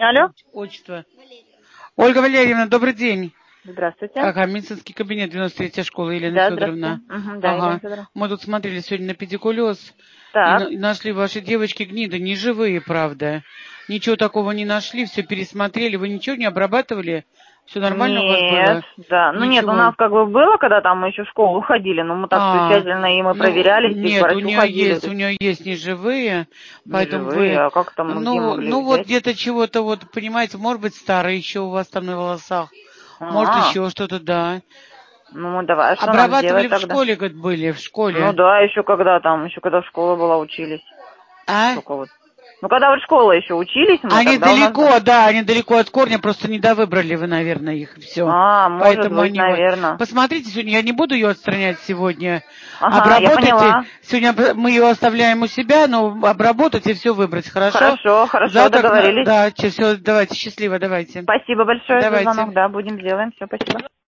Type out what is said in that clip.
Алло. Отчество. Ольга Валерьевна, добрый день. Здравствуйте. Ага, медицинский кабинет, 93-я школа, Елена Да, Федоровна. здравствуйте. Да, Ага. Елена Федоровна. Мы тут смотрели сегодня на педикулез Так. и нашли ваши девочки гниды, не живые, правда. Ничего такого не нашли, все пересмотрели. Вы ничего не обрабатывали? Все нормально у вас Нет, было? да. Ну нет, у Ничего. нас как бы было, когда там мы еще в школу ходили, но мы так все тщательно и мы проверялись, и к Нет, у врачу ходили. нее есть неживые, Не поэтому живые, вы, а как там, мы где могли вот взять? где-то чего-то, вот, понимаете, может быть, старые еще у вас там на волосах, может, А, еще что-то, да. ну давай, что нам Обрабатывали сделать в тогда? школе, говорит, были, в Ну школе. да, еще когда там, еще когда школа была, учились. А? Только вот. Ну когда вот школа еще учились мы, Они тогда у нас... далеко, да, они далеко от корня, просто не довыбрали вы, наверное, их, все. А, может Поэтому быть, они вот... наверное. Посмотрите, сегодня я не буду ее отстранять сегодня. Ага, я Обработайте. поняла. Сегодня мы ее оставляем у себя, но обработать и все выбрать, хорошо? Хорошо, хорошо, Завтра, договорились. да, все, давайте, счастливо, давайте. Спасибо большое за Давайте. звонок, да, будем сделаем, все, спасибо.